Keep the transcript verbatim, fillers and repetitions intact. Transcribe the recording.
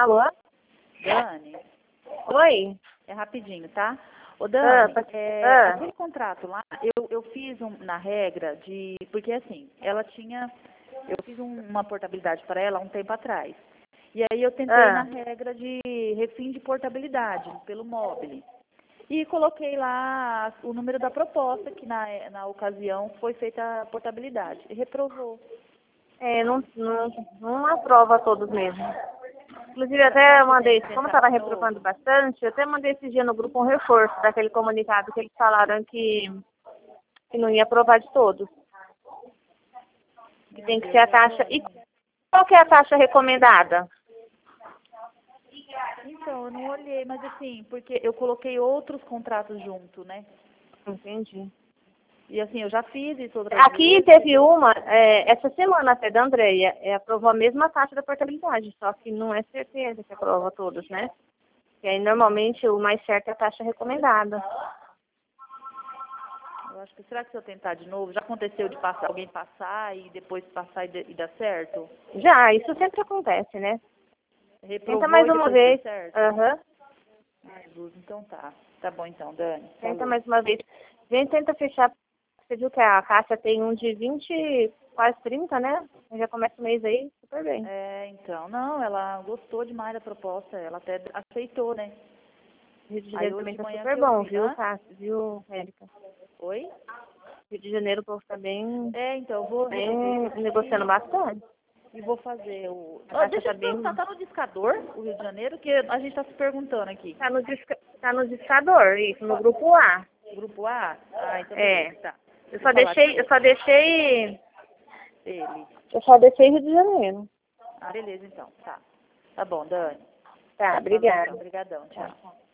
Alô? Dani, Oi? é rapidinho, tá? Ô, Ah, Dani, tá- é, ah. aquele contrato lá, eu, eu fiz um, na regra de... Porque, assim, ela tinha... Eu fiz um- uma portabilidade para ela há um tempo atrás. E aí eu tentei Ah. na regra de refim de portabilidade pelo móvel. E coloquei lá o número da proposta, que na, na ocasião foi feita a portabilidade. E reprovou. É, não, não, não aprova todos mesmo. Inclusive, até eu mandei, como estava reprovando bastante, eu até mandei esse dia no grupo um reforço daquele comunicado que eles falaram que, que não ia aprovar de todos. Que tem que ser a taxa. E qual que é a taxa recomendada? Então, eu não olhei, mas assim, porque eu coloquei outros contratos junto, né? Entendi. E assim, eu já fiz isso outras Aqui vezes. teve uma, é, essa semana até da Andrea, é, aprovou a mesma taxa da portabilidade, só que não é certeza que aprova todos, né? E aí, normalmente, o mais certo é a taxa recomendada. Eu acho que, será que se eu tentar de novo, já aconteceu de passar, alguém passar e depois passar e, de, e dar certo? Já, isso sempre acontece, né? Reprovou Tenta mais e uma depois deu vez. certo? Aham. Ai, Jesus, então tá. Tá bom então, Dani. Tenta Falou. mais uma vez. Vem, tenta fechar. Você viu que a caixa tem um de vinte, quase trinta, né? Já começa o mês aí, super bem. É, então, não, ela gostou demais da proposta, ela até aceitou, né? Rio de Aí Janeiro hoje também de tá manhã super que eu bom, vi. viu, Hã? Cássio? Viu, Érica? Oi? Rio de Janeiro o povo tá bem, É, então, eu vou bem resolver negociando bastante. e vou fazer o... A Ó, taxa deixa tá eu te bem. perguntar, tá no discador, o Rio de Janeiro? Que a gente tá se perguntando aqui. Tá no, disca... tá no discador, isso, no grupo A. Grupo A? Ah, então É. beleza, tá. Eu Vou só falar deixei, com eu só deixei. ele. Eu só deixei Rio de Janeiro. Ah, beleza, então. Tá. Tá bom, Dani. Tá, Falou, então. obrigada. Obrigadão. Tchau. Tá, tá.